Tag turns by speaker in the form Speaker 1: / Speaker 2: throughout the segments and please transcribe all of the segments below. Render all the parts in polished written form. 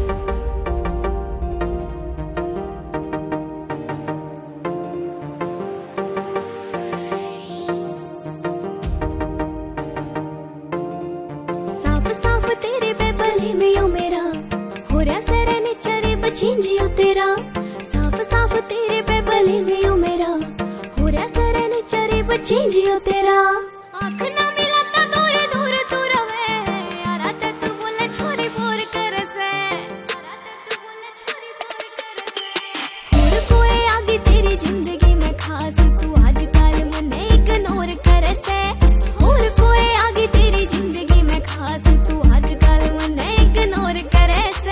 Speaker 1: चिंजियो तेरा साफ साफ तेरे पे बले गयो मेरा हो रहा सरन चरे बचिंजियो तेरा आँख ना मिलाता दूर दूर तू रवे यारा ते तू बोले छोरी बोर करे से और कोई आगे तेरी जिंदगी में खास तू आजकल मने इग्नोर करे से और कोई आगे तेरी जिंदगी में खास तू आजकल मने इग्नोर करे से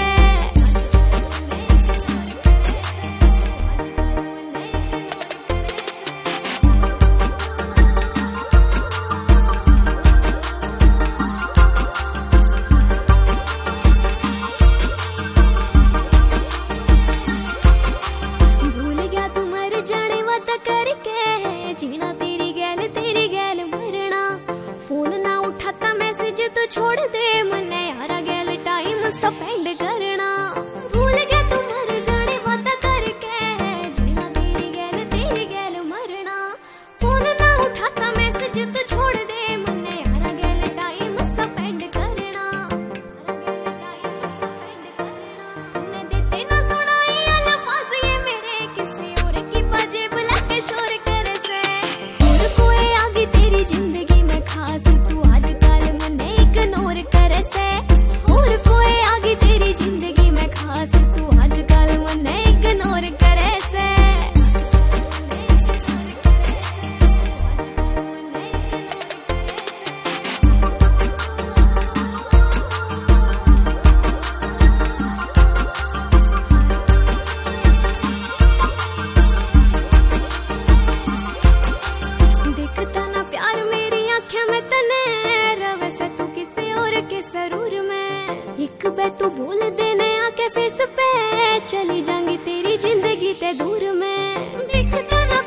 Speaker 1: जीना तेरी गैल मरना फोन ना उठाता मैसेज तो छोड़ दे मने यारा गैल टाइम स्पेंड करना भूल गया तू मर जाने बात करके जीना तेरी गैल मरना फोन ना उठाता मैसेज तो छोड़ दे मने यारा गैल टाइम स्पेंड करना तूने देते ना सुनाई अल्फाज ये मेरे किसी और की बाजे बुला के शोर तेरी जिंदगी में खास तू आजकल मने इग्नोर करे से और कोई आगे तेरी जिंदगी में खास तू आजकल मने इग्नोर करे से जरूर में एक बे तू बोल देने आके फेस पे चली जाऊंगी तेरी जिंदगी ते दूर में दिखता ना